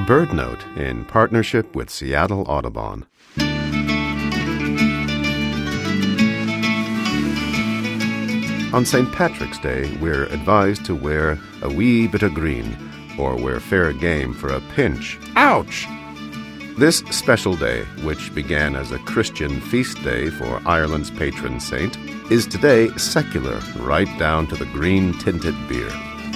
Bird Note in partnership with Seattle Audubon. On St. Patrick's Day, we're advised to wear a wee bit of green, or wear fair game for a pinch. Ouch! This special day, which began as a Christian feast day for Ireland's patron saint, is today secular, right down to the green-tinted beer.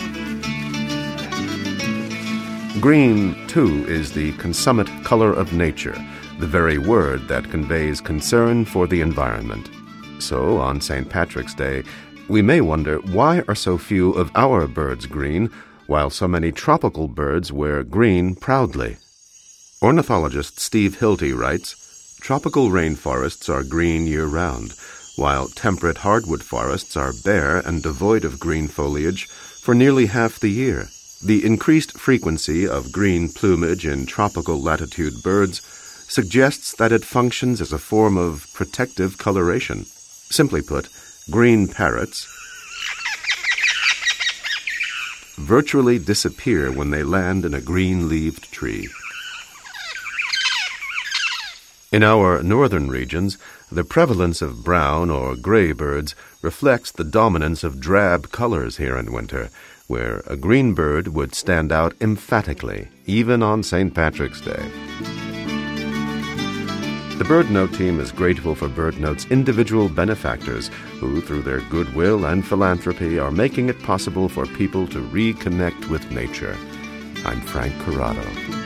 Green, too, is the consummate color of nature, the very word that conveys concern for the environment. So, on St. Patrick's Day, we may wonder why are so few of our birds green, while so many tropical birds wear green proudly. Ornithologist Steve Hilty writes, "Tropical rainforests are green year-round, while temperate hardwood forests are bare and devoid of green foliage for nearly half the year. The increased frequency of green plumage in tropical latitude birds suggests that it functions as a form of protective coloration. Simply put, green parrots virtually disappear when they land in a green-leaved tree." In our northern regions, the prevalence of brown or gray birds reflects the dominance of drab colors here in winter, where a green bird would stand out emphatically, even on St. Patrick's Day. The Bird Note team is grateful for Bird Note's individual benefactors who, through their goodwill and philanthropy, are making it possible for people to reconnect with nature. I'm Frank Corrado.